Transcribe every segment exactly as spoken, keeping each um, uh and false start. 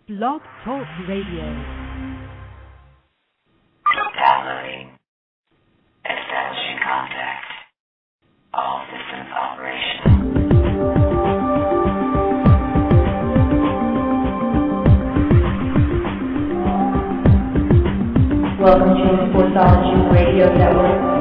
Blog Talk Radio. Downloading. Establishing contact. All systems operational. Welcome to the Sportsology Radio Network.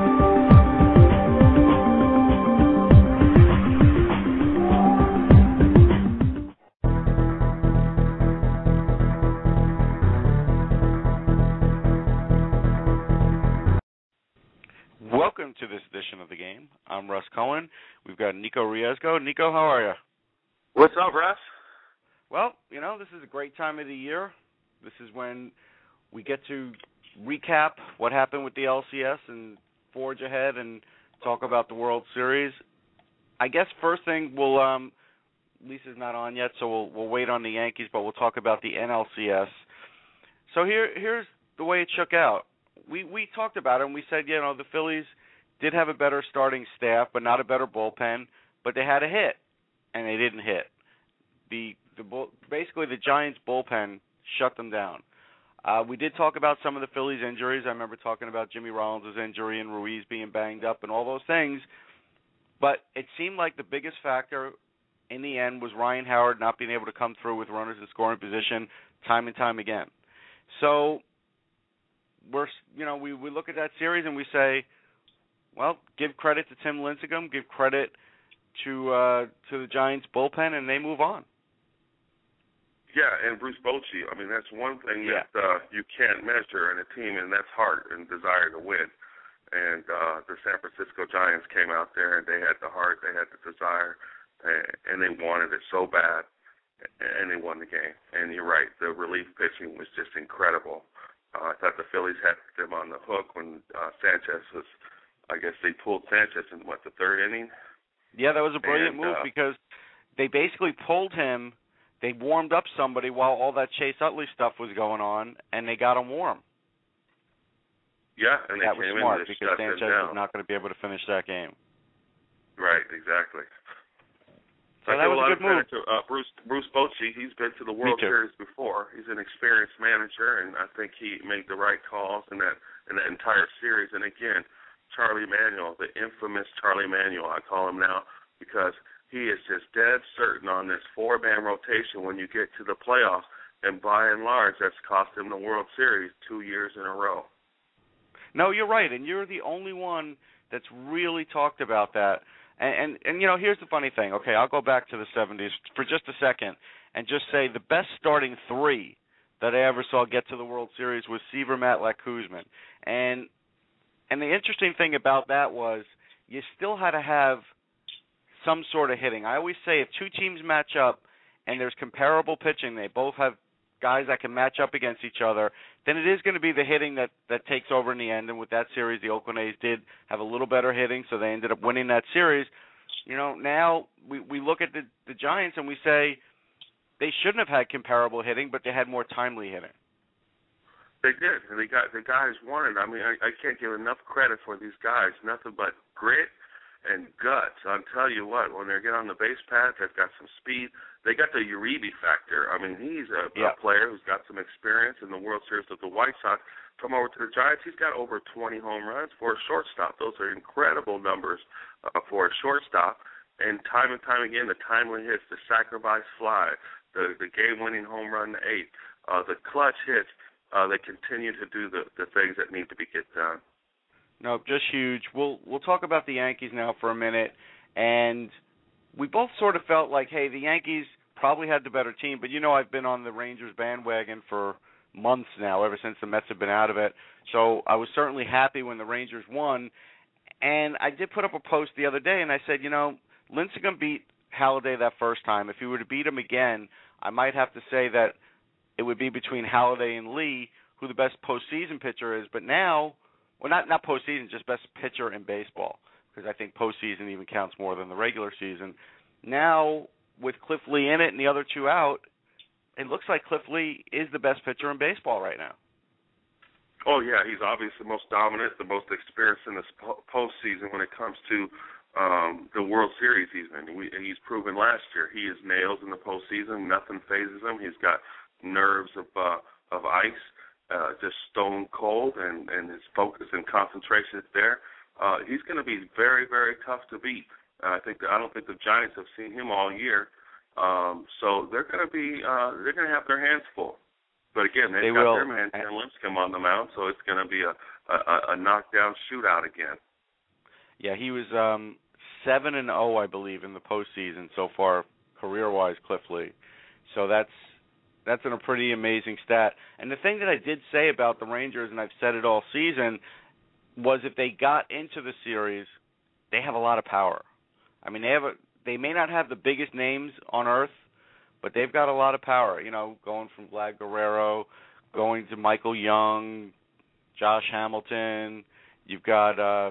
Welcome to this edition of the game. I'm Russ Cohen. We've got Nico Riesgo. Nico, how are you? What's up, Russ? Well, you know, this is a great time of the year. This is when we get to recap what happened with the L C S and forge ahead and talk about the World Series. I guess first thing, we'll um, Lisa's not on yet, so we'll we'll wait on the Yankees, but we'll talk about the N L C S. So here here's the way it shook out. We we talked about it, and we said, you know, the Phillies did have a better starting staff, but not a better bullpen, but they had a hit, and they didn't hit. The the bull, basically the Giants' bullpen shut them down. Uh, we did talk about some of the Phillies' injuries. I remember talking about Jimmy Rollins' injury and Ruiz being banged up and all those things, but it seemed like the biggest factor in the end was Ryan Howard not being able to come through with runners in scoring position time and time again. So we're, you know, we, we look at that series and we say, well, give credit to Tim Lincecum, give credit to uh, to the Giants bullpen, and they move on. Yeah, and Bruce Bochy. I mean, that's one thing yeah. that uh, you can't measure in a team, and that's heart and desire to win. And uh, the San Francisco Giants came out there, and they had the heart, they had the desire, and, and they wanted it so bad, and they won the game. And you're right, the relief pitching was just incredible. Uh, I thought the Phillies had them on the hook when uh, Sanchez was, I guess they pulled Sanchez in, what, the third inning? Yeah, that was a brilliant and, move uh, because they basically pulled him. They warmed up somebody while all that Chase Utley stuff was going on, and they got him warm. Yeah, and they that was came smart in and because shut them Sanchez down. was not going to be able to finish that game. Right, exactly. So I that give was a lot a good of credit move. to uh, Bruce Bruce Bochy. He's been to the World Series before. He's an experienced manager, and I think he made the right calls in that in that entire series. And again, Charlie Manuel, the infamous Charlie Manuel, I call him now, because he is just dead certain on this four-man rotation when you get to the playoffs. And by and large, that's cost him the World Series two years in a row. No, you're right, and you're the only one that's really talked about that. And, and, and, you know, here's the funny thing. Okay, I'll go back to the seventies for just a second and just say the best starting three that I ever saw get to the World Series was Seaver, Matlack, Koosman. And, and the interesting thing about that was you still had to have some sort of hitting. I always say if two teams match up and there's comparable pitching, they both have guys that can match up against each other, then it is going to be the hitting that, that takes over in the end. And with that series, the Oakland A's did have a little better hitting, so they ended up winning that series. You know, now we, we look at the, the Giants and we say they shouldn't have had comparable hitting, but they had more timely hitting. They did, and they got the guys wanted. I mean, I, I can't give enough credit for these guys. Nothing but grit and guts. I'll tell you what, when they get on the base path, they've got some speed. They got the Uribe factor. I mean, he's a, yeah. a player who's got some experience in the World Series with the White Sox. Come over to the Giants, he's got over twenty home runs for a shortstop. Those are incredible numbers uh, for a shortstop. And time and time again, the timely hits, the sacrifice fly, the, the game-winning home run to eight, uh, the clutch hits, uh, they continue to do the, the things that need to be get done. No, just huge. We'll we'll talk about the Yankees now for a minute, and we both sort of felt like, hey, the Yankees probably had the better team, but you know I've been on the Rangers bandwagon for months now, ever since the Mets have been out of it. So I was certainly happy when the Rangers won, and I did put up a post the other day, and I said, you know, Lincecum beat Halladay that first time. If he were to beat him again, I might have to say that it would be between Halladay and Lee, who the best postseason pitcher is, but now, well, not, not postseason, just best pitcher in baseball, because I think postseason even counts more than the regular season. Now, with Cliff Lee in it and the other two out, it looks like Cliff Lee is the best pitcher in baseball right now. Oh, yeah, he's obviously the most dominant, the most experienced in this po- postseason when it comes to um, the World Series even. We, he's proven last year he is nails in the postseason. Nothing phases him. He's got nerves of uh, of ice, uh, just stone cold, and, and his focus and concentration is there. Uh, he's going to be very, very tough to beat. Uh, I think that, I don't think the Giants have seen him all year, um, so they're going to be uh, they're going to have their hands full. But again, they've they got will. their man Ken Lipscomb on the mound, so it's going to be a, a, a knockdown shootout again. Yeah, he was um, seven and zero, I believe, in the postseason so far, career-wise, Cliff Lee. So that's that's a pretty amazing stat. And the thing that I did say about the Rangers, and I've said it all season, was if they got into the series, they have a lot of power. I mean, they have a, they may not have the biggest names on earth, but they've got a lot of power. You know, going from Vlad Guerrero, going to Michael Young, Josh Hamilton. You've got uh,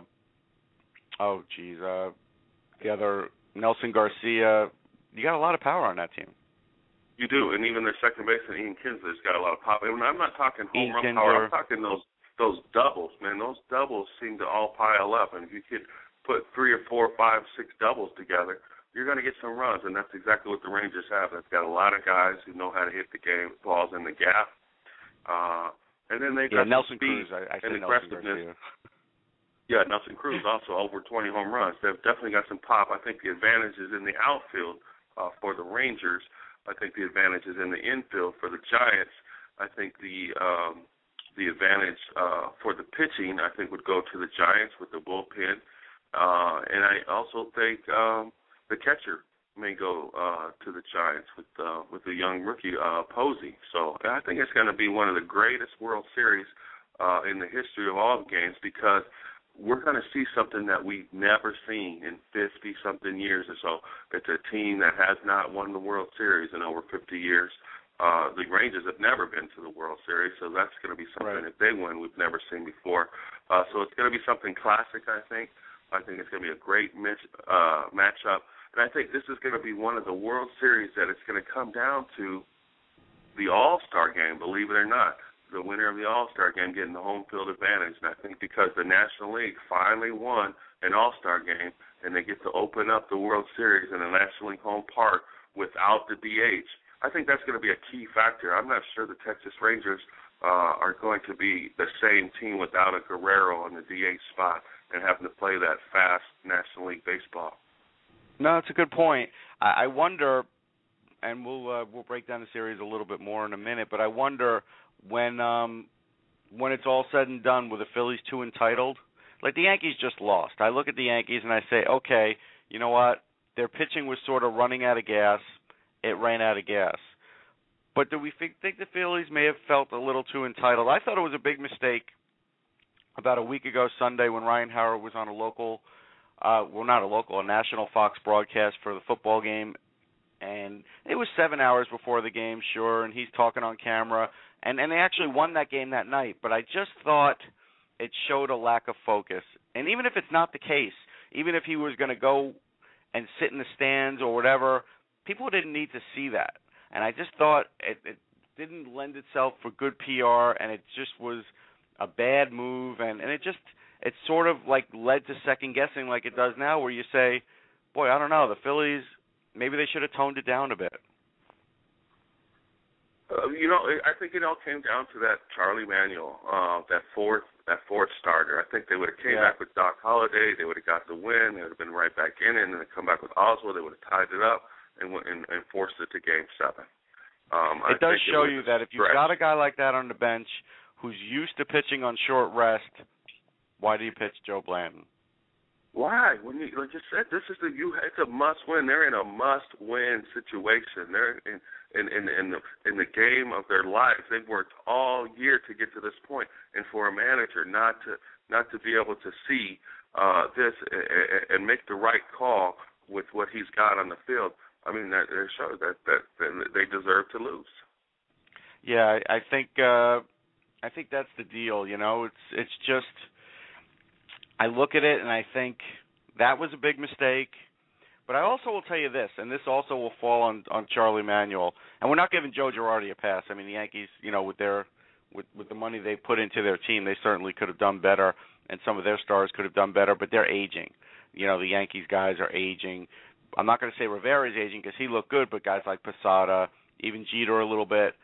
oh geez, uh, the other Nelson Garcia. You got a lot of power on that team. You do, and even their second baseman Ian Kinsler's got a lot of pop. And I'm not talking home Ian run Kinsler. power. I'm talking those those doubles, man. Those doubles seem to all pile up, and if you could put three or four, five, six doubles together, you're going to get some runs, and that's exactly what the Rangers have. They've got a lot of guys who know how to hit the game, balls in the gap, uh, and then they've yeah, got Nelson speed Cruz. I, I and said aggressiveness. Nelson Garcia. Yeah, Nelson Cruz also over twenty home runs. They've definitely got some pop. I think the advantage is in the outfield uh, for the Rangers. I think the advantage is in the infield for the Giants. I think the um, the advantage uh, for the pitching, I think, would go to the Giants with the bullpen. Uh, and I also think um, the catcher may go uh, to the Giants with uh, with the young rookie uh, Posey. So I think it's going to be one of the greatest World Series uh, in the history of all the games, because we're going to see something that we've never seen in fifty-something years or so. It's a team that has not won the World Series in over fifty years. Uh, the Rangers have never been to the World Series, so that's going to be something, right. if they win, we've never seen before. Uh, so it's going to be something classic, I think. I think it's going to be a great match, uh, matchup. And I think this is going to be one of the World Series that it's going to come down to the All-Star game, believe it or not. The winner of the All-Star game getting the home field advantage. And I think because the National League finally won an All-Star game, and they get to open up the World Series in a National League home park without the D H, I think that's going to be a key factor. I'm not sure the Texas Rangers uh, are going to be the same team without a Guerrero in the D H spot and having to play that fast National League baseball. No, it's a good point. I, I wonder, and we'll uh, we'll break down the series a little bit more in a minute, but I wonder when um, when it's all said and done, with the Phillies too entitled, like the Yankees just lost. I look at the Yankees and I say, okay, you know what? Their pitching was sort of running out of gas. It ran out of gas. But do we think, think the Phillies may have felt a little too entitled? I thought it was a big mistake about a week ago Sunday when Ryan Howard was on a local, uh, well, not a local, a national Fox broadcast for the football game. And it was seven hours before the game, sure, and he's talking on camera. And, and they actually won that game that night. But I just thought it showed a lack of focus. And even if it's not the case, even if he was going to go and sit in the stands or whatever, people didn't need to see that. And I just thought it, it didn't lend itself for good P R, and it just was a bad move. And, and it just, it sort of like led to second guessing like it does now, where you say, boy, I don't know, the Phillies, maybe they should have toned it down a bit. Uh, you know, I think it all came down to that Charlie Manuel, uh, that fourth, that fourth starter. I think they would have came yeah. back with Doc Holliday. They would have got the win. They would have been right back in it, and then come back with Oswald. They would have tied it up and went and, and forced it to Game Seven. Um, it I does think show it you that if you've stretch. got a guy like that on the bench who's used to pitching on short rest, why do you pitch Joe Blanton? Why? When you like you said, this is the you. It's a must-win. They're in a must-win situation. They're in in in, in the in the game of their lives. They've worked all year to get to this point, and for a manager not to not to be able to see uh, this and, and make the right call with what he's got on the field, I mean, that it shows that, that that they deserve to lose. Yeah, I, I think uh, I think that's the deal. You know, it's it's just. I look at it and I think that was a big mistake. But I also will tell you this, and this also will fall on, on Charlie Manuel. And we're not giving Joe Girardi a pass. I mean, the Yankees, you know, with their with, with the money they put into their team, they certainly could have done better, and some of their stars could have done better. But they're aging. You know, the Yankees guys are aging. I'm not going to say Rivera's aging because he looked good, but guys like Posada, even Jeter a little bit,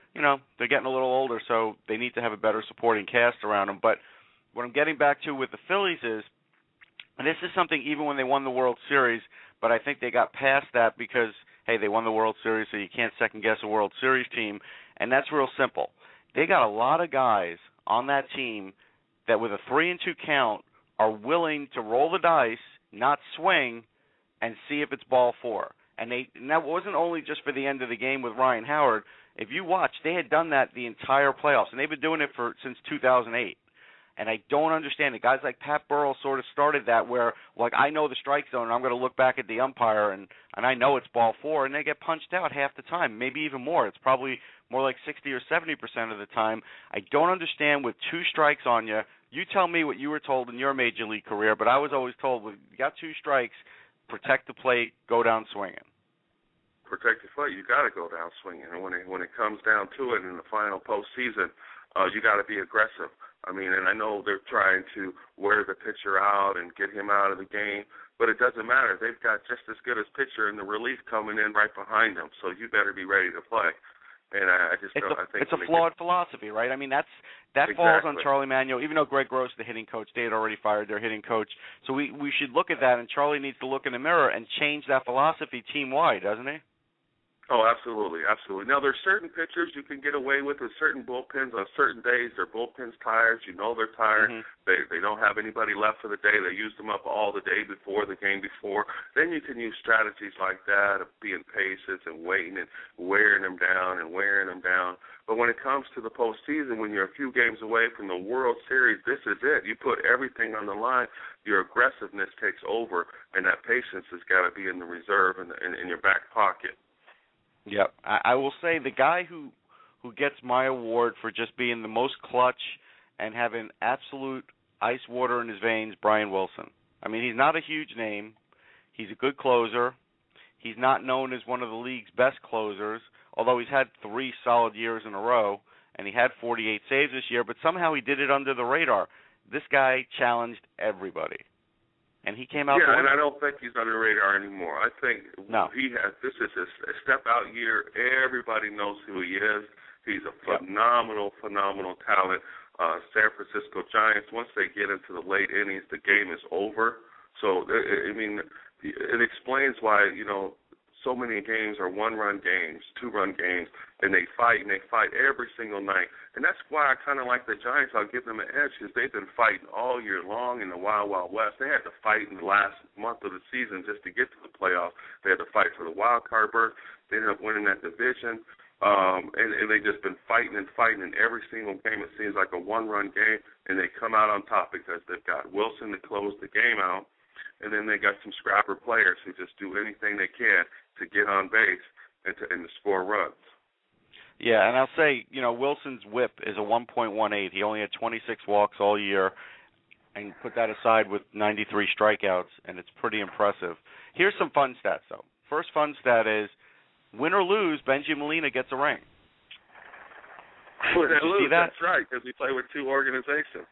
you know, they're getting a little older, so they need to have a better supporting cast around them. But what I'm getting back to with the Phillies is, and this is something even when they won the World Series, but I think they got past that because, hey, they won the World Series, so you can't second-guess a World Series team, and that's real simple. They got a lot of guys on that team that with a three and two count are willing to roll the dice, not swing, and see if it's ball four. And, they, and that wasn't only just for the end of the game with Ryan Howard. If you watch, they had done that the entire playoffs, and they've been doing it for since two thousand eight. And I don't understand it. Guys like Pat Burrell sort of started that where, like, I know the strike zone, and I'm going to look back at the umpire, and, and I know it's ball four, and they get punched out half the time, maybe even more. It's probably more like sixty or seventy percent of the time. I don't understand with two strikes on you. You tell me what you were told in your major league career, but I was always told, when you got two strikes, protect the plate, go down swinging. Protect the plate, you got to go down swinging. And when it, when it comes down to it in the final postseason, uh, you got to be aggressive. I mean, and I know they're trying to wear the pitcher out and get him out of the game, but it doesn't matter. They've got just as good as pitcher and the relief coming in right behind them, so you better be ready to play. And I, I just it's don't, a, I think it's a flawed get, philosophy, right? I mean, that's that exactly. falls on Charlie Manuel. Even though Greg Gross, the hitting coach, they had already fired their hitting coach, so we we should look at that. And Charlie needs to look in the mirror and change that philosophy team wide, doesn't he? Oh, absolutely, absolutely. Now, there's certain pitchers you can get away with with certain bullpens on certain days. Their bullpen's tired. You know they're tired. Mm-hmm. They they don't have anybody left for the day. They used them up all the day before, the game before. Then you can use strategies like that of being patient and waiting and wearing them down and wearing them down. But when it comes to the postseason, when you're a few games away from the World Series, this is it. You put everything on the line. Your aggressiveness takes over, and that patience has got to be in the reserve and in, in your back pocket. Yep. I, I will say the guy who who gets my award for just being the most clutch and having absolute ice water in his veins, Brian Wilson. I mean, he's not a huge name. He's a good closer. He's not known as one of the league's best closers, although he's had three solid years in a row, and he had forty-eight saves this year, but somehow he did it under the radar. This guy challenged everybody. And he came out. Yeah, and I don't think he's under the radar anymore. I think no. he has. This is a, a step-out year. Everybody knows who he is. He's a phenomenal, yep. phenomenal talent. Uh, San Francisco Giants, once they get into the late innings, the game is over. So, I mean, it explains why, you know, so many games are one-run games, two-run games, and they fight, and they fight every single night. And that's why I kind of like the Giants. I'll give them an edge because they've been fighting all year long in the Wild, Wild West. They had to fight in the last month of the season just to get to the playoffs. They had to fight for the wild card berth. They ended up winning that division. Um, and, and they've just been fighting and fighting in every single game. It seems like a one-run game, and they come out on top because they've got Wilson to close the game out. And then they got some scrapper players who just do anything they can to get on base and to, and to score runs. Yeah, and I'll say, you know, Wilson's whip is a one point one eight. He only had twenty-six walks all year, and put that aside with ninety-three strikeouts, and it's pretty impressive. Here's some fun stats, though. First fun stat is, win or lose, Benji Molina gets a ring. Win or lose, see that? That's right, because we play with two organizations.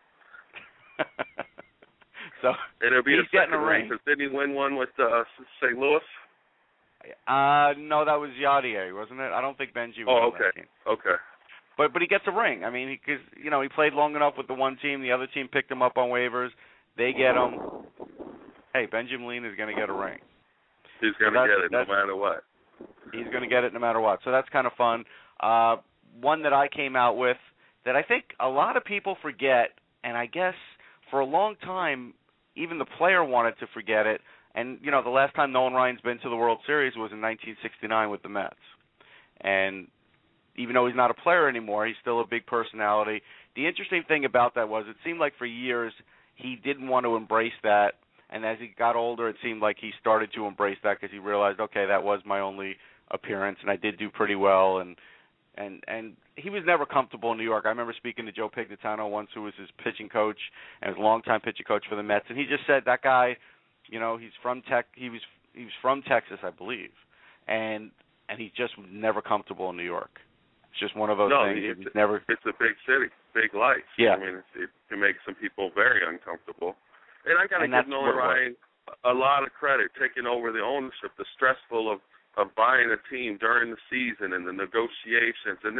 So and it'll be he's a second getting a ring. Because didn't he win one with uh, Saint Louis? Uh, no, that was Yadier, wasn't it? I don't think Benji was oh, on okay. that team. Okay. But but he gets a ring. I mean, because you know he played long enough with the one team. The other team picked him up on waivers. They get him. Hey, Benji Molina is going to get a ring. He's going to so get it no matter what. He's going to get it no matter what. So that's kind of fun. Uh, one that I came out with that I think a lot of people forget, and I guess for a long time even the player wanted to forget it. And, you know, the last time Nolan Ryan's been to the World Series was in nineteen sixty-nine with the Mets. And even though he's not a player anymore, he's still a big personality. The interesting thing about that was it seemed like for years he didn't want to embrace that. And as he got older, it seemed like he started to embrace that because he realized, okay, that was my only appearance, and I did do pretty well. And and and he was never comfortable in New York. I remember speaking to Joe Pignatano once, who was his pitching coach and his longtime pitching coach for the Mets, and he just said that guy, you know, he's from Tech. He was he was from Texas, I believe, and and he's just never comfortable in New York. It's just one of those no, things. It's, he's never. It's a big city, big life. Yeah. I mean, it, it can make some people very uncomfortable. And I got to give Nolan what Ryan a lot of credit, taking over the ownership, the stressful of, of buying a team during the season and the negotiations, and then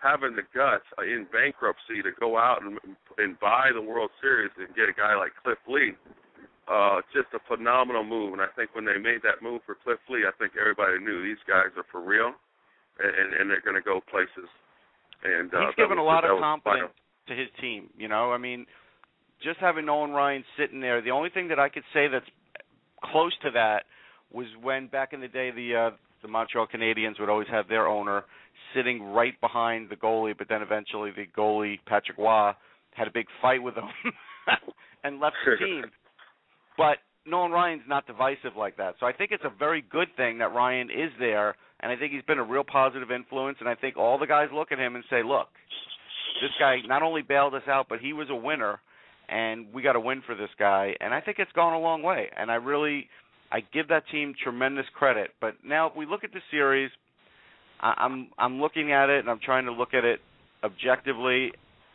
having the guts in bankruptcy to go out and, and buy the World Series and get a guy like Cliff Lee, uh, just a phenomenal move. And I think when they made that move for Cliff Lee, I think everybody knew these guys are for real, and, and they're going to go places. And uh, he's given was, a lot of was confidence final. to his team. You know, I mean, just having Nolan Ryan sitting there, the only thing that I could say that's close to that was when back in the day the uh, the Montreal Canadiens would always have their owner sitting right behind the goalie, but then eventually the goalie, Patrick Waugh, had a big fight with him and left the team. But Nolan Ryan's not divisive like that. So I think it's a very good thing that Ryan is there, and I think he's been a real positive influence, and I think all the guys look at him and say, look, this guy not only bailed us out, but he was a winner, and we got to win for this guy. And I think it's gone a long way, and I really – I give that team tremendous credit. But now if we look at the series, I'm I'm looking at it, and I'm trying to look at it objectively.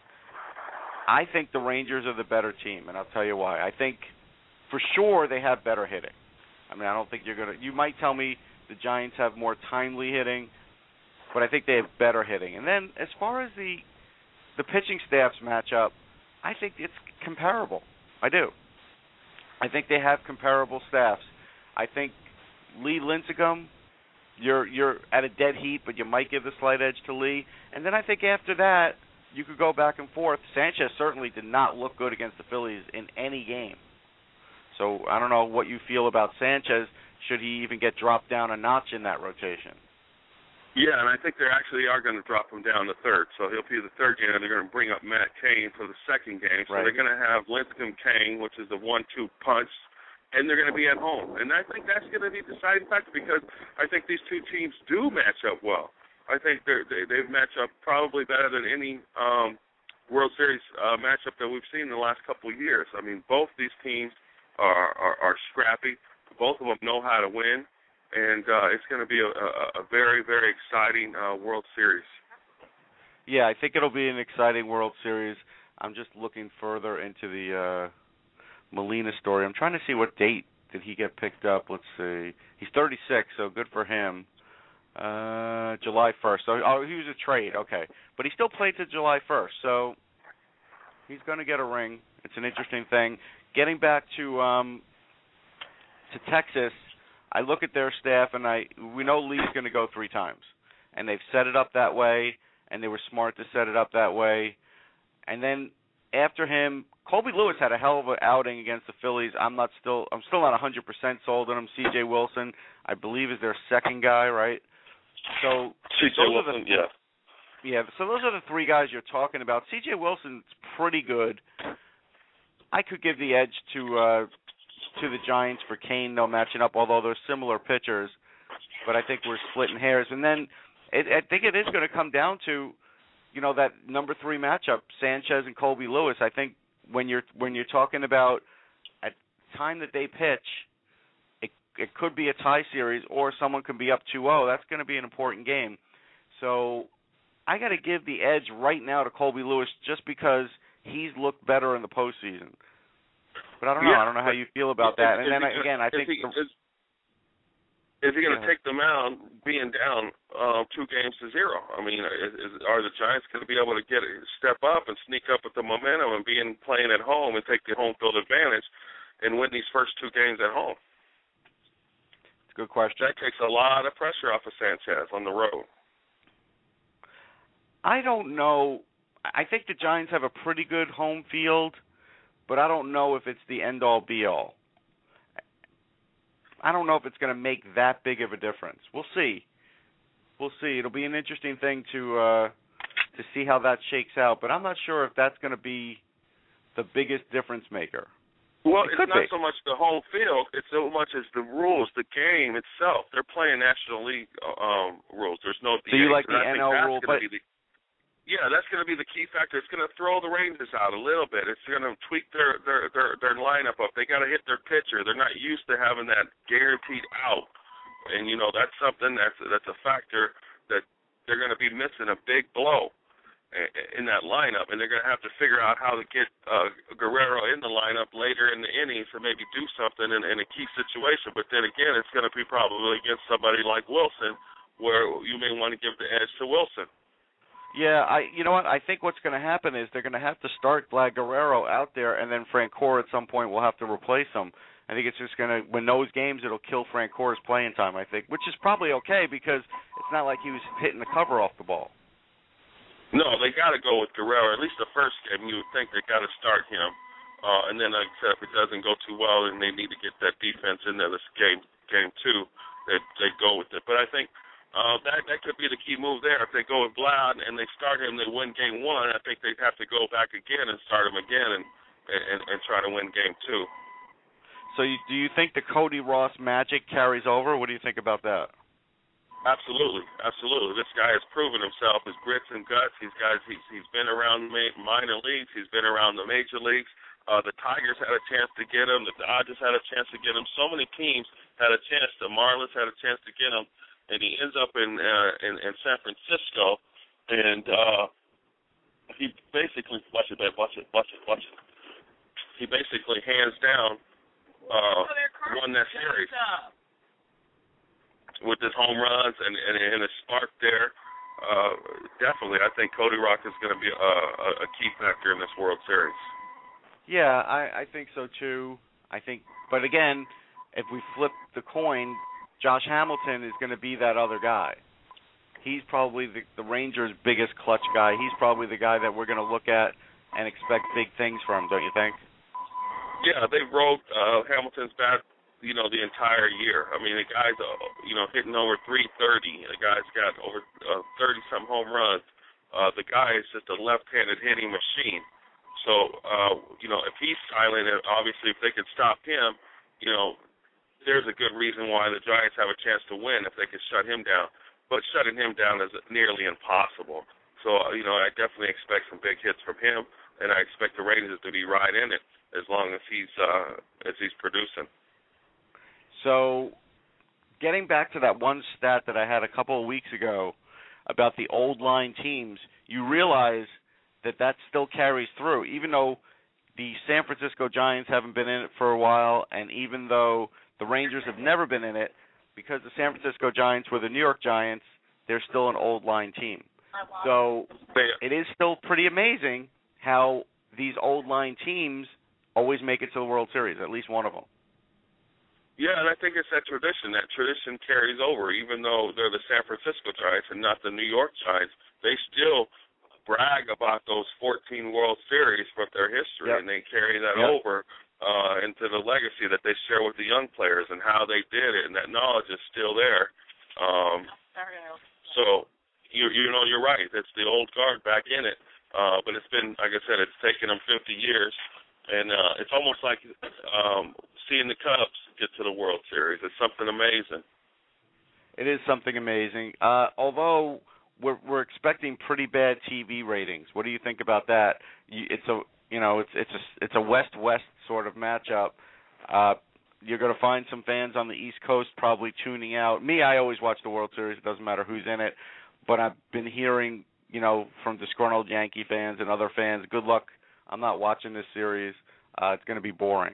I think the Rangers are the better team, and I'll tell you why. I think for sure they have better hitting. I mean, I don't think you're going to – you might tell me the Giants have more timely hitting, but I think they have better hitting. And then as far as the the pitching staffs match up, I think it's comparable. I do. I think they have comparable staffs. I think Lee Lincecum, you're you're at a dead heat, but you might give the slight edge to Lee. And then I think after that, you could go back and forth. Sanchez certainly did not look good against the Phillies in any game. So I don't know what you feel about Sanchez. Should he even get dropped down a notch in that rotation? Yeah, and I think they actually are going to drop him down to third. So he'll be the third game, and they're going to bring up Matt Cain for the second game. So right. They're going to have Lincecum Cain, which is the one two punch, and they're going to be at home. And I think that's going to be the deciding factor because I think these two teams do match up well. I think they're, they they match up probably better than any um, World Series uh, matchup that we've seen in the last couple of years. I mean, both these teams are, are, are scrappy. Both of them know how to win. And uh, it's going to be a, a, a very, very exciting uh, World Series. Yeah, I think it'll be an exciting World Series. I'm just looking further into the uh, Molina story. I'm trying to see what date did he get picked up. Let's see. He's thirty-six, so good for him. Uh, July first. So, oh, he was a trade. Okay. But he still played to July first, so he's going to get a ring. It's an interesting thing. Getting back to um, to Texas, I look at their staff, and I we know Lee's going to go three times. And they've set it up that way, and they were smart to set it up that way. And then after him, Colby Lewis had a hell of an outing against the Phillies. I'm not still I'm still not one hundred percent sold on him. C J Wilson, I believe, is their second guy, right? So C J Wilson, the, yeah. Yeah, so those are the three guys you're talking about. C J Wilson's pretty good. I could give the edge to uh, to the Giants for Kane, though, matching up, although they're similar pitchers. But I think we're splitting hairs. And then it, I think it is going to come down to, you know, that number three matchup, Sanchez and Colby Lewis. I think when you're when you're talking about at the time that they pitch, it it could be a tie series or someone could be up two oh. That's going to be an important game. So I got to give the edge right now to Colby Lewis just because he's looked better in the postseason. But I don't know. Yeah, I don't know how you feel about that. And then he, again, I is think he, the, is, is he going to yeah. take them out being down uh, two games to zero? I mean, is, is, are the Giants going to be able to get a step up and sneak up with the momentum and being playing at home and take the home field advantage and win these first two games at home? It's a good question. That takes a lot of pressure off of Sanchez on the road. I don't know. I think the Giants have a pretty good home field, but I don't know if it's the end-all, be-all. I don't know if it's going to make that big of a difference. We'll see. We'll see. It'll be an interesting thing to uh, to see how that shakes out, but I'm not sure if that's going to be the biggest difference maker. Well, it it's could not be. so much the home field; it's so much as the rules, the game itself. They're playing National League um, rules. There's no. So you like the N L rule, but the, yeah, that's going to be the key factor. It's going to throw the Rangers out a little bit. It's going to tweak their their their, their lineup up. They got to hit their pitcher. They're not used to having that guaranteed out, and you know that's something that's that's a factor that they're going to be missing a big blow in that lineup, and they're going to have to figure out how to get uh, Guerrero in the lineup later in the innings to maybe do something in, in a key situation. But then again, it's going to be probably against somebody like Wilson, where you may want to give the edge to Wilson. Yeah, I. You know what? I think what's going to happen is they're going to have to start Vlad Guerrero out there, and then Francoeur at some point will have to replace him. I think it's just going to, when those games, it'll kill Francoeur's playing time, I think, which is probably okay because it's not like he was hitting the cover off the ball. No, they got to go with Guerrero. At least the first game, you would think they got to start him. Uh, and then, like I said, if it doesn't go too well and they need to get that defense in there this game, game two, they, they go with it. But I think uh, that that could be the key move there. If they go with Vlad and they start him, they win game one, I think they'd have to go back again and start him again and, and, and try to win game two. So you, do you think the Cody Ross magic carries over? What do you think about that? Absolutely, absolutely. This guy has proven himself, his grits and guts. He's guys. He's he's been around minor leagues. He's been around the major leagues. Uh, the Tigers had a chance to get him. The Dodgers had a chance to get him. So many teams had a chance. The Marlins had a chance to get him, and he ends up in uh, in, in San Francisco, and uh, he basically watch it, watch it, watch it, watch it. He basically hands down uh, won that series with his home runs and and, and a spark there. Uh, definitely, I think Cody Rock is going to be a, a, a key factor in this World Series. Yeah, I, I think so too. I think, but again, if we flip the coin, Josh Hamilton is going to be that other guy. He's probably the, the Rangers' biggest clutch guy. He's probably the guy that we're going to look at and expect big things from, don't you think? Yeah, they rode uh, Hamilton's bat, you know, the entire year. I mean, the guy's, uh, you know, hitting over three thirty. The guy's got over uh, thirty-some home runs. Uh, the guy is just a left-handed hitting machine. So, uh, you know, if he's silent, and obviously if they can stop him, you know, there's a good reason why the Giants have a chance to win if they can shut him down. But shutting him down is nearly impossible. So, uh, you know, I definitely expect some big hits from him, and I expect the Rangers to be right in it as long as he's uh, as he's producing. So, getting back to that one stat that I had a couple of weeks ago about the old line teams, you realize that that still carries through, even though the San Francisco Giants haven't been in it for a while, and even though the Rangers have never been in it, because the San Francisco Giants were the New York Giants, they're still an old line team. So it is still pretty amazing how these old line teams always make it to the World Series, at least one of them. Yeah, and I think it's that tradition. That tradition carries over, even though they're the San Francisco Giants and not the New York Giants. They still brag about those fourteen World Series from their history, yep. and they carry that yep. over uh, into the legacy that they share with the young players and how they did it, and that knowledge is still there. Um, so, you you know, you're right. It's the old guard back in it, uh, but it's been, like I said, it's taken them fifty years, and uh, it's almost like um, seeing the Cubs get to the World Series. It's something amazing. It is something amazing, uh, although We're, we're expecting pretty bad T V ratings. What do you think about that? It's a you know it's it's a it's a West-West sort of matchup. Uh, you're going to find some fans on the East Coast probably tuning out. Me, I always watch the World Series. It doesn't matter who's in it. But I've been hearing you know from disgruntled Yankee fans and other fans, good luck. I'm not watching this series. Uh, it's going to be boring.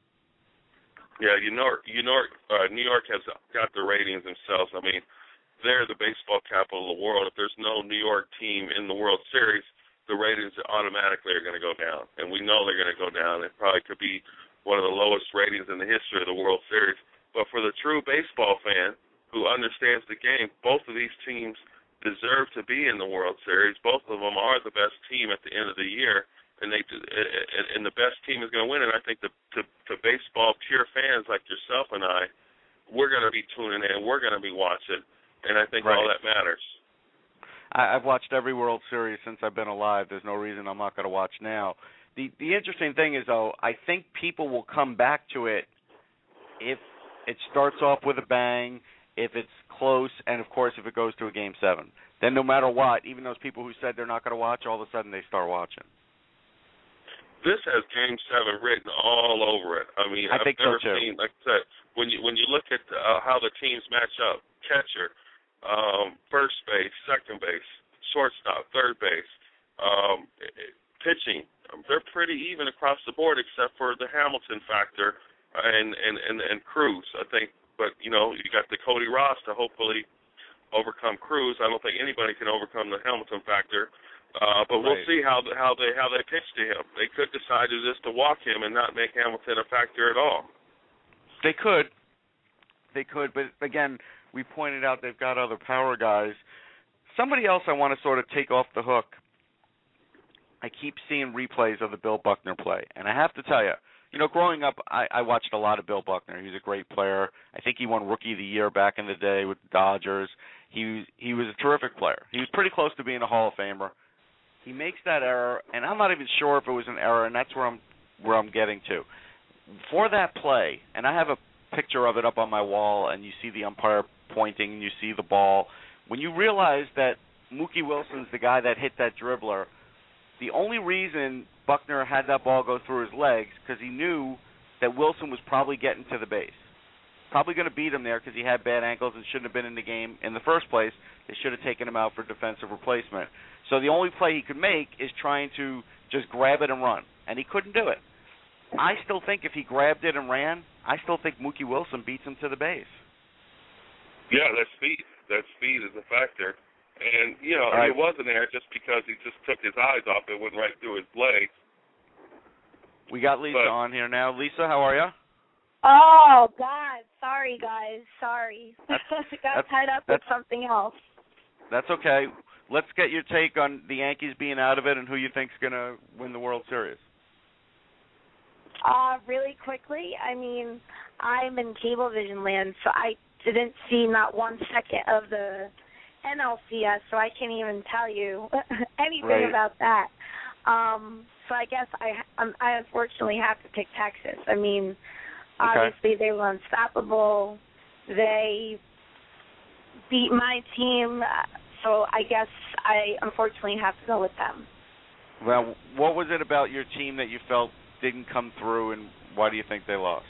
Yeah, you know, you know, uh, New York has got the ratings themselves. I mean, they're the baseball capital of the world. If there's no New York team in the World Series, the ratings automatically are going to go down. And we know they're going to go down. It probably could be one of the lowest ratings in the history of the World Series. But for the true baseball fan who understands the game, both of these teams deserve to be in the World Series. Both of them are the best team at the end of the year, and they and the best team is going to win. And I think the, to, to baseball pure fans like yourself and I, we're going to be tuning in. We're going to be watching. And I think right. all that matters. I, I've watched every World Series since I've been alive. There's no reason I'm not going to watch now. The the interesting thing is, though, I think people will come back to it if it starts off with a bang, if it's close, and, of course, if it goes to a Game seven. Then no matter what, even those people who said they're not going to watch, all of a sudden they start watching. This has Game seven written all over it. I mean, I I've think never so too. seen, like I said, when you, when you look at uh, how the teams match up, catcher, Um, first base, second base, shortstop, third base, um, pitching. Um, they're pretty even across the board except for the Hamilton factor and, and, and, and Cruz, I think. But, you know, you got the Cody Ross to hopefully overcome Cruz. I don't think anybody can overcome the Hamilton factor. Uh, but we'll Right. see how how they how they pitch to him. They could decide to just to walk him and not make Hamilton a factor at all. They could. They could, but again, we pointed out they've got other power guys. Somebody else I want to sort of take off the hook. I keep seeing replays of the Bill Buckner play, and I have to tell you, you know, growing up, I, I watched a lot of Bill Buckner. He was a great player. I think he won Rookie of the Year back in the day with the Dodgers. He was he was a terrific player. He was pretty close to being a Hall of Famer. He makes that error, and I'm not even sure if it was an error, and that's where I'm where I'm getting to. For that play, and I have a picture of it up on my wall, and you see the umpire pointing, and you see the ball. When you realize that Mookie Wilson's the guy that hit that dribbler, the only reason Buckner had that ball go through his legs because he knew that Wilson was probably getting to the base. Probably going to beat him there because he had bad ankles and shouldn't have been in the game in the first place. They should have taken him out for defensive replacement. So the only play he could make is trying to just grab it and run, and he couldn't do it. I still think if he grabbed it and ran, I still think Mookie Wilson beats him to the base. Yeah, that speed. That speed is a factor. And, you know, Right. it wasn't there just because he just took his eyes off it, went right through his legs. We got Lisa But- on here now. Lisa, how are you? Oh, God. Sorry, guys. Sorry. That's- Got that's- tied up with that's- something else. That's okay. Let's get your take on the Yankees being out of it and who you think's going to win the World Series. Uh, really quickly, I mean, I'm in Cablevision land, so I didn't see not one second of the N L C S, so I can't even tell you anything Right. about that. Um, so I guess I, um, I unfortunately have to pick Texas. I mean, obviously they were unstoppable. They beat my team, uh, so I guess I unfortunately have to go with them. Well, what was it about your team that you felt didn't come through, and why do you think they lost?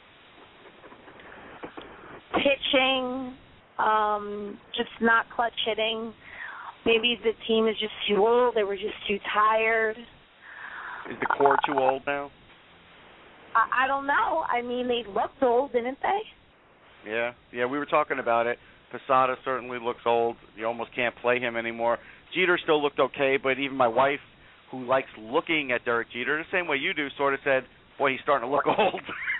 Pitching, um, just not clutch hitting. Maybe the team is just too old. They were just too tired. Is the core too old now? I, I don't know. I mean, they looked old, didn't they? Yeah, yeah, we were talking about it. Posada certainly looks old. You almost can't play him anymore. Jeter still looked okay, but even my wife, who likes looking at Derek Jeter, the same way you do, sort of said, boy, he's starting to look old.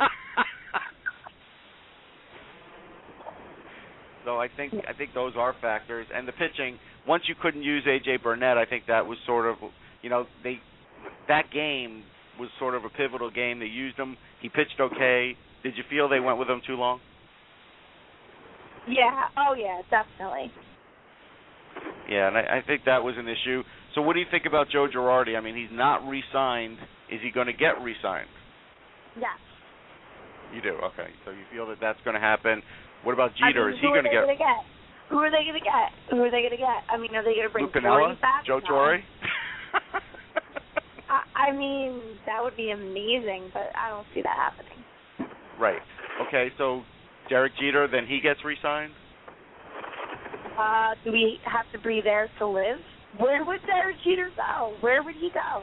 So I think I think those are factors. And the pitching, once you couldn't use A J Burnett, I think that was sort of, you know, they that game was sort of a pivotal game. They used him. He pitched okay. Did you feel they went with him too long? Yeah. Oh, yeah, definitely. Yeah, and I, I think that was an issue. So what do you think about Joe Girardi? I mean, he's not re-signed. Is he going to get re-signed? Yes. You do? Okay. So you feel that that's going to happen. What about Jeter? I mean, Is he who going to are get... they gonna get? Who are they going to get? Who are they going to get? I mean, are they going to bring Lou Piniella? Torrey back? Joe No. Torre? I, I mean, that would be amazing, but I don't see that happening. Right. Okay, so Derek Jeter, then he gets re-signed? Uh, do we have to breathe air to live? Where would Derek Jeter go? Where would he go?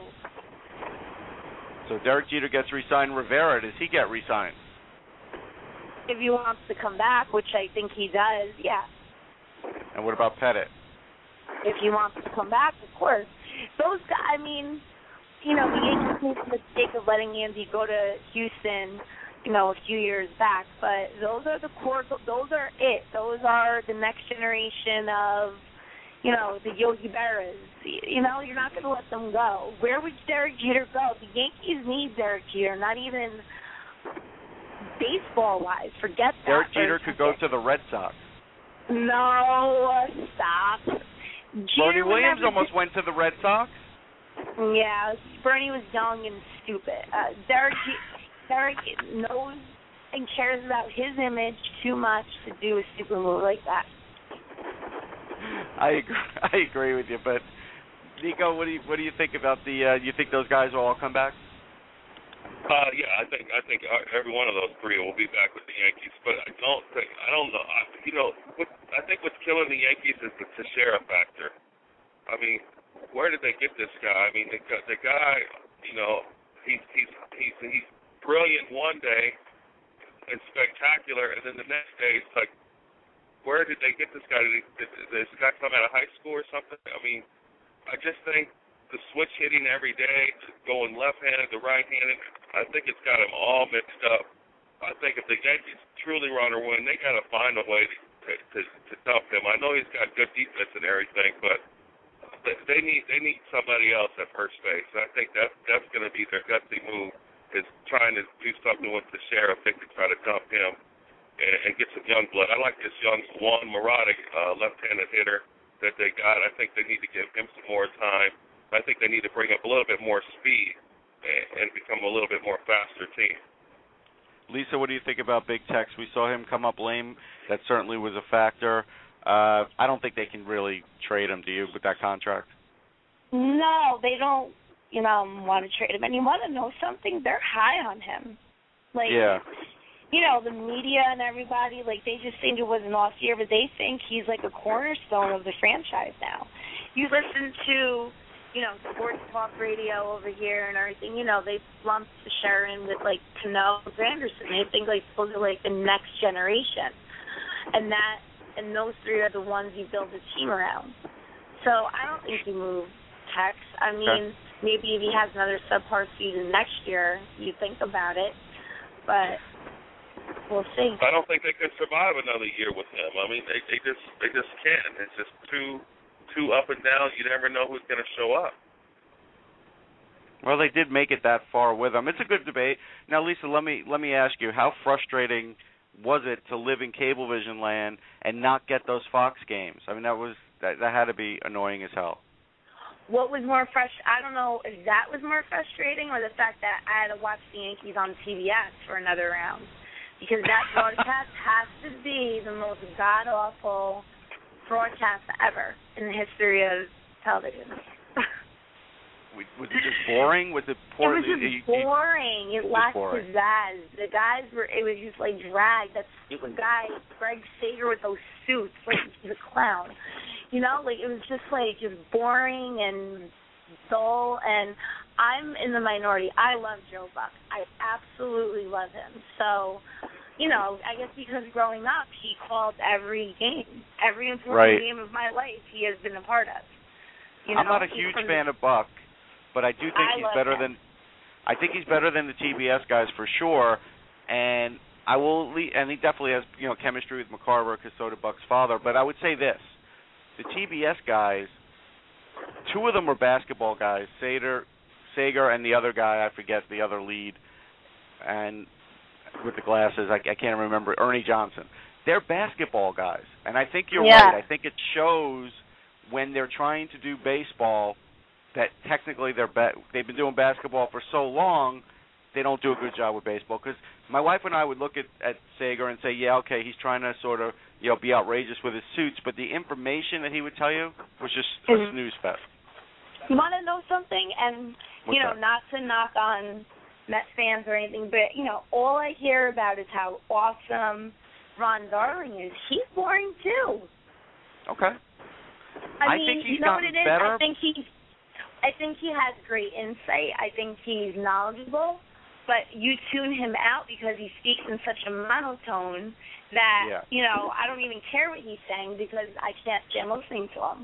So Derek Jeter gets re-signed. Rivera, does he get re-signed? If he wants to come back, which I think he does, yeah. And what about Pettit? If he wants to come back, of course. Those guys, I mean, you know, the Yankees made the mistake of letting Andy go to Houston, you know, a few years back, but those are the core, those are it. Those are the next generation of, you know, the Yogi Berras. You know, you're not going to let them go. Where would Derek Jeter go? The Yankees need Derek Jeter, not even baseball-wise. Forget that. Derek for a Jeter could go second. to the Red Sox. No, stop. Bernie Jeter would Williams never almost do- went to the Red Sox. Yeah, Bernie was young and stupid. Uh, Derek, Derek knows and cares about his image too much to do a stupid move like that. I agree, I agree with you, but Nico, what do you what do you think about the? Uh, you think those guys will all come back? Uh, yeah, I think I think uh, every one of those three will be back with the Yankees, but I don't think I don't know. I, you know, what, I think what's killing the Yankees is the Teixeira factor. I mean, where did they get this guy? I mean, the the guy, you know, he's he's he's he's brilliant one day and spectacular, and then the next day it's like where did they get this guy? Did, did, did this guy come out of high school or something? I mean, I just think the switch hitting every day, going left-handed to right-handed, I think it's got him all mixed up. I think if the Yankees truly want to win, they got to find a way to, to, to dump him. I know he's got good defense and everything, but they need they need somebody else at first base. And I think that that's going to be their gutsy move, is trying to do something with the sheriff. They could try to dump him and, and get some young blood. I like this young Juan Murata, uh, left-handed hitter that they got. I think they need to give him some more time. I think they need to bring up a little bit more speed and, and become a little bit more faster team. Lisa, what do you think about Big Tex? We saw him come up lame. That certainly was a factor. Uh, I don't think they can really trade him, do you, with that contract? No, they don't, you know, want to trade him. And you want to know something? They're high on him. Like, yeah. You know, the media and everybody, like, they just think it was an off year, but they think he's like a cornerstone of the franchise now. You listen to, you know, sports talk radio over here and everything, you know, they lumped Sharon with, like, Cano and Anderson. They think, like, those are, like, the next generation. And that, and those three are the ones you build a team around. So I don't think you move Tex. I mean, okay. Maybe if he has another subpar season next year, you think about it. But we'll see. I don't think they could survive another year with him. I mean, they, they just they just can't. It's just too too up and down. You never know who's going to show up. Well, they did make it that far with him. It's a good debate. Now, Lisa, let me let me ask you, how frustrating was it to live in Cablevision land and not get those Fox games? I mean, that was that, that had to be annoying as hell. What was more frust- I don't know if that was more frustrating or the fact that I had to watch the Yankees on T V S for another round, because that broadcast has to be the most god-awful broadcast ever in the history of television. Was it just boring? Was it poorly? It was just boring. It, it lacked pizzazz. The guys were, it was just like drag. That stupid guy, Greg Sager, with those suits, like he's a clown. You know, like it was just like just boring and dull. And I'm in the minority. I love Joe Buck. I absolutely love him. So, you know, I guess because growing up, he called every game, every important right. game of my life he has been a part of. You I'm know, not a huge fan of Buck. But I do think I he's better him. than I think he's better than the T B S guys for sure. And I will and he definitely has, you know, chemistry with McCarver because so did Buck's father. But I would say this: the T B S guys, two of them were basketball guys, Sager, Sager, and the other guy I forget the other lead, and with the glasses I, I can't remember Ernie Johnson. They're basketball guys, and I think you're yeah. right. I think it shows when they're trying to do baseball that technically they're ba- they've been doing basketball for so long, they don't do a good job with baseball. Because my wife and I would look at, at Sager and say, yeah, okay, he's trying to sort of, you know, be outrageous with his suits, but the information that he would tell you was just mm-hmm. a snooze fest. You want to know something? And, What's you know, that? not to knock on Mets fans or anything, but, you know, all I hear about is how awesome Ron Darling is. He's boring, too. Okay. I, I mean, think he's you know what gotten it is? better. I think he's I think he has great insight. I think he's knowledgeable, but you tune him out because he speaks in such a monotone that, yeah. you know, I don't even care what he's saying because I can't stand listening to him.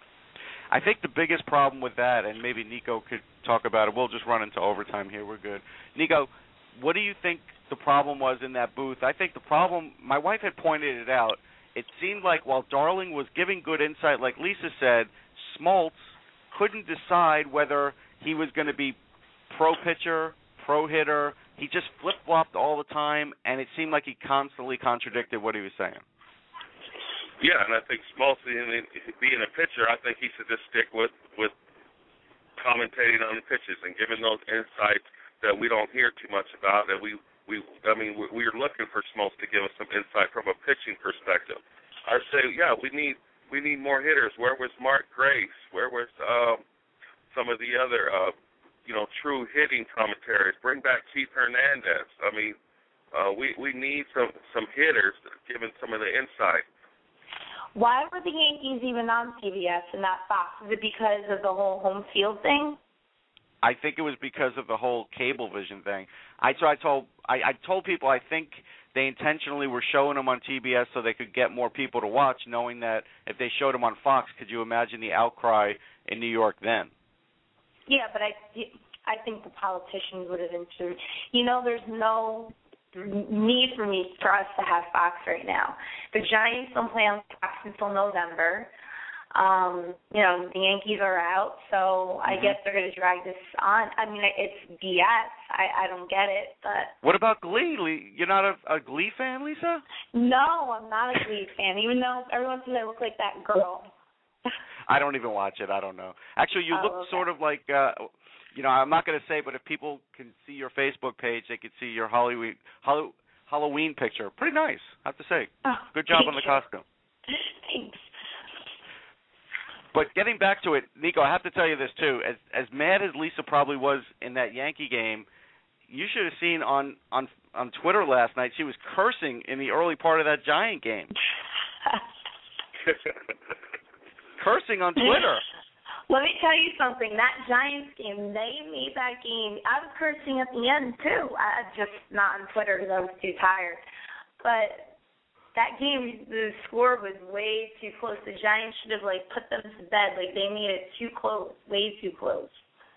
I think the biggest problem with that, and maybe Nico could talk about it, we'll just run into overtime here, we're good. Nico, what do you think the problem was in that booth? I think the problem, my wife had pointed it out, it seemed like while Darling was giving good insight, like Lisa said, Smoltz couldn't decide whether he was going to be pro pitcher, pro hitter. He just flip-flopped all the time, and it seemed like he constantly contradicted what he was saying. Yeah, and I think Smoltz, being a pitcher, I think he should just stick with, with commentating on the pitches and giving those insights that we don't hear too much about. That we, we I mean, we're looking for Smoltz to give us some insight from a pitching perspective. I say, yeah, we need we need more hitters. Where was Mark Grace? Where was um, some of the other, uh, you know, true hitting commentaries? Bring back Keith Hernandez. I mean, uh, we we need some some hitters giving some of the insight. Why were the Yankees even on C B S and not Fox? Is it because of the whole home field thing? I think it was because of the whole Cablevision thing. I so I told I, I told people I think they intentionally were showing them on T B S so they could get more people to watch, knowing that if they showed them on Fox, could you imagine the outcry in New York then? Yeah, but I, I think the politicians would have ensured. You know, there's no need for me for us to have Fox right now. The Giants don't play on Fox until November. Um, you know, the Yankees are out, so I mm-hmm. guess they're going to drag this on. I mean, it's B S. I, I don't get it, but... What about Glee? You're not a, a Glee fan, Lisa? No, I'm not a Glee fan, even though everyone says I look like that girl. I don't even watch it. I don't know. Actually, you oh, look okay. sort of like... Uh, you know, I'm not going to say, but if people can see your Facebook page, they could see your Halloween, Halloween picture. Pretty nice, I have to say. Oh, good job on the you. costume. Thanks. But getting back to it, Nico, I have to tell you this, too. As as mad as Lisa probably was in that Yankee game, you should have seen on, on, on Twitter last night, she was cursing in the early part of that Giant game. Cursing on Twitter. Let me tell you something. That Giants game, they made that game. I was cursing at the end, too. I just not on Twitter because I was too tired. But that game, the score was way too close. The Giants should have, like, put them to bed. Like, they made it too close, way too close.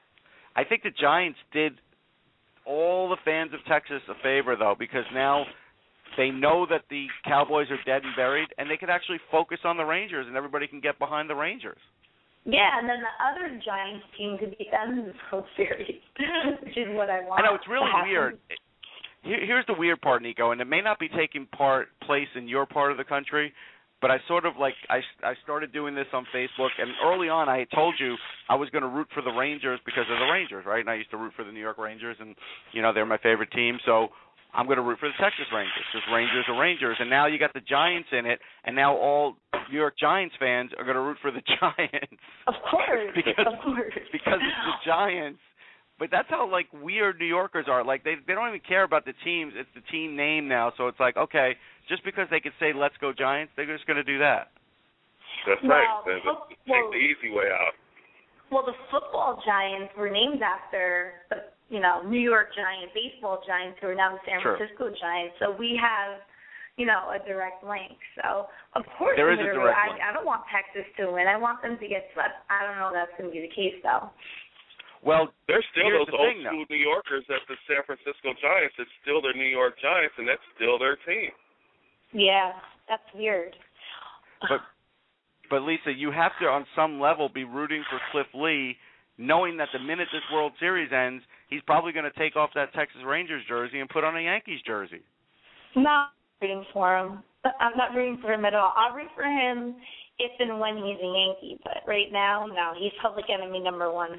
I think the Giants did all the fans of Texas a favor, though, because now they know that the Cowboys are dead and buried, and they can actually focus on the Rangers, and everybody can get behind the Rangers. Yeah, and then the other Giants team could beat them in the World Series, which is what I want. I know, it's really weird. Here's the weird part, Nico, and it may not be taking part place in your part of the country, but I sort of like, I, I started doing this on Facebook, and early on I told you I was going to root for the Rangers because of the Rangers, right? And I used to root for the New York Rangers, and, you know, they're my favorite team, so I'm going to root for the Texas Rangers because Rangers are Rangers. And now you got the Giants in it, and now all New York Giants fans are going to root for the Giants. Of course, because, of course. Because it's the Giants. But that's how, like, weird New Yorkers are. Like, they they don't even care about the teams. It's the team name now. So it's like, okay, just because they could say, let's go Giants, they're just going to do that. That's well, right. They well, take the easy way out. Well, the football Giants were named after the you know, New York Giants, baseball Giants, who are now the San Sure. Francisco Giants. So we have, you know, a direct link. So, of course, there is a direct I, link. I don't want Texas to win. I want them to get swept. I don't know if that's going to be the case, though. Well, there's still those those old thing, school though. New Yorkers at the San Francisco Giants. It's still their New York Giants, and that's still their team. Yeah, that's weird. But, but Lisa, you have to, on some level, be rooting for Cliff Lee, knowing that the minute this World Series ends, he's probably going to take off that Texas Rangers jersey and put on a Yankees jersey. Not rooting for him. I'm not rooting for him at all. I'll root for him if and when he's a Yankee, but right now, no, he's public enemy number one.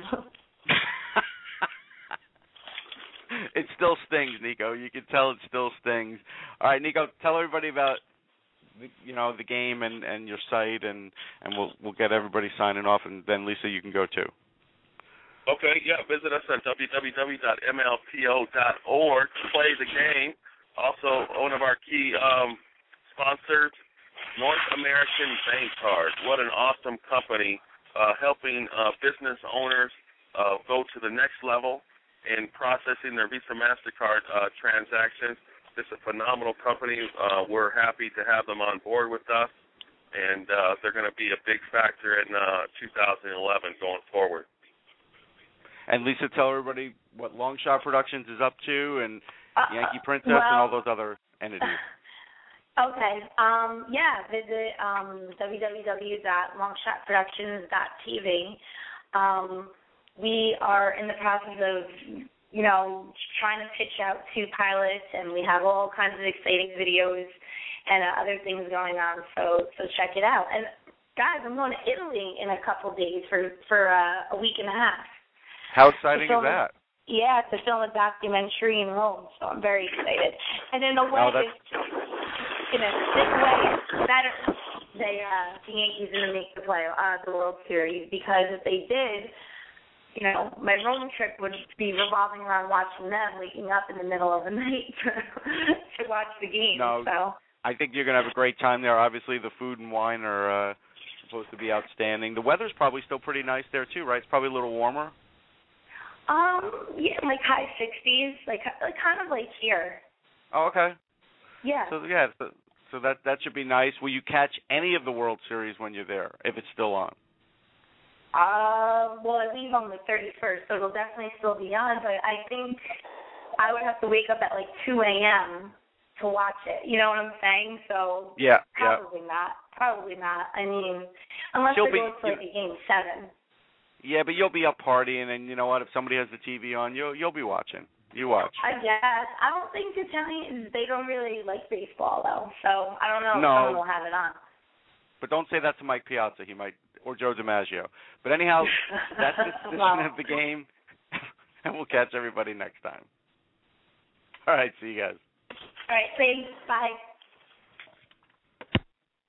It still stings, Nico. You can tell it still stings. All right, Nico, tell everybody about the, you know, the game and, and your site, and, and we'll we'll get everybody signing off, and then Lisa, you can go too. Okay, yeah, visit us at w w w dot m l p o dot org to play the game. Also, one of our key um, sponsors, North American Bank Card. What an awesome company, uh, helping uh, business owners uh, go to the next level in processing their Visa MasterCard uh, transactions. This is a phenomenal company. Uh, we're happy to have them on board with us, and uh, they're going to be a big factor in uh, two thousand eleven going forward. And Lisa, tell everybody what Longshot Productions is up to, and uh, Yankee Princess, well, and all those other entities. Okay. Um, yeah, visit um, w w w dot longshot productions dot t v. Um, we are in the process of, you know, trying to pitch out two pilots, and we have all kinds of exciting videos and uh, other things going on. So, so check it out. And guys, I'm going to Italy in a couple days for for uh, a week and a half. How exciting is that? Yeah, to film a documentary in Rome, so I'm very excited. And in a way, oh, it's, in a sick way, it's better they uh, the Yankees didn't make the play uh, the World Series, because if they did, you know, my Rome trip would be revolving around watching them, waking up in the middle of the night to, to watch the game. No, so I think you're going to have a great time there. Obviously, the food and wine are uh, supposed to be outstanding. The weather's probably still pretty nice there too, right? It's probably a little warmer. Um, yeah, like high sixties, like like kind of like here. Oh, okay. Yeah. So yeah, so, so that that should be nice. Will you catch any of the World Series when you're there, if it's still on? Uh, well, I leave on the thirty-first, so it'll definitely still be on. But I think I would have to wake up at like two a.m. to watch it. You know what I'm saying? So Yeah, probably yeah. not. Probably not. I mean, unless She'll it be- goes to like a game seven. Yeah, but you'll be up partying, and you know what? If somebody has the T V on, you'll you'll be watching. You watch. I guess. I don't think Italians, they don't really like baseball, though. So I don't know if No. someone will have it on. But don't say that to Mike Piazza. He might, or Joe DiMaggio. But anyhow, that's the position Well. of the game, and we'll catch everybody next time. All right, see you guys. All right, thanks. Bye.